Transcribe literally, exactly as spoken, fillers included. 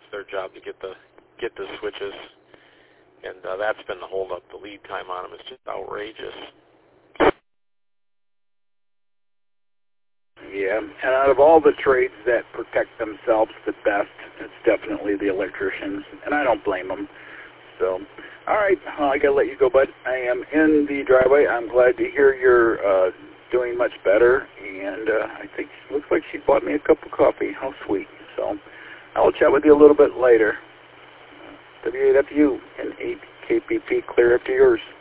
it's their job to get the get the switches, and uh, that's been the holdup. The lead time on them is just outrageous. Yeah, and out of all the trades that protect themselves the best, it's definitely the electricians, and I don't blame them. So, all right, well, I gotta let you go, bud. I am in the driveway. I'm glad to hear you're uh, doing much better, and uh, I think it looks like she bought me a cup of coffee. How sweet. So, I'll chat with you a little bit later. W A W and eight K P P, clear up to yours.